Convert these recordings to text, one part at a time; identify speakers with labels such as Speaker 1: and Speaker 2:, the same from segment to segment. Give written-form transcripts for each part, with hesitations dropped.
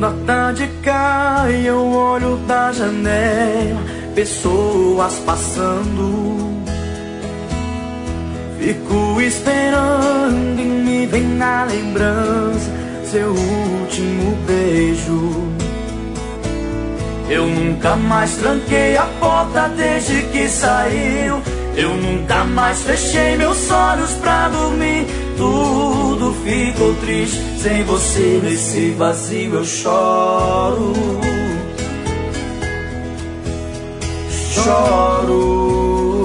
Speaker 1: a tarde cai, eu olho da janela, pessoas passando. Fico esperando e me vem na lembrança seu último beijo. Eu nunca mais tranquei a porta desde que saiu. Eu nunca mais fechei meus olhos pra dormir. Tudo ficou triste, sem você nesse vazio eu choro. Choro,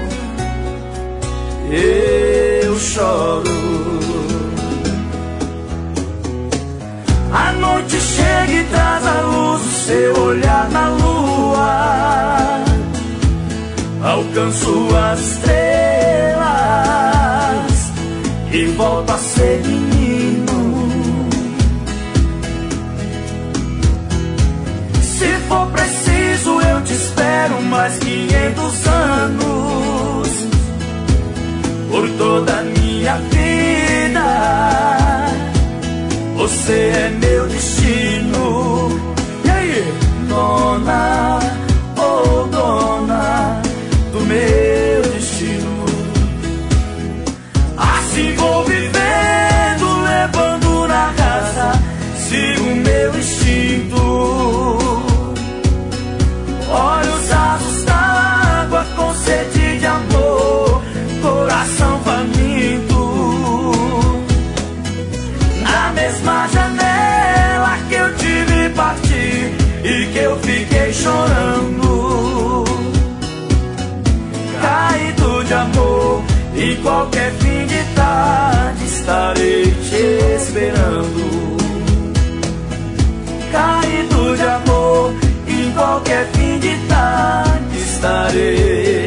Speaker 1: eu choro. A noite chega e traz a luz do seu olhar na lua. Alcanço as estrelas e volto a ser menino. Se for preciso eu te espero mais 500 anos, por toda a minha vida. Você é meu destino. E aí, dona, oh dona do meu destino. Assim vou vivendo, levando na raça, sigo meu instinto. Olhos azuis d'água com sede de amor, coração faminto. Na mesma janela que eu te vi partir e que eu fiquei chorando, caído de amor, em qualquer fim de tarde estarei te esperando. Caído de amor, em qualquer fim de tarde estarei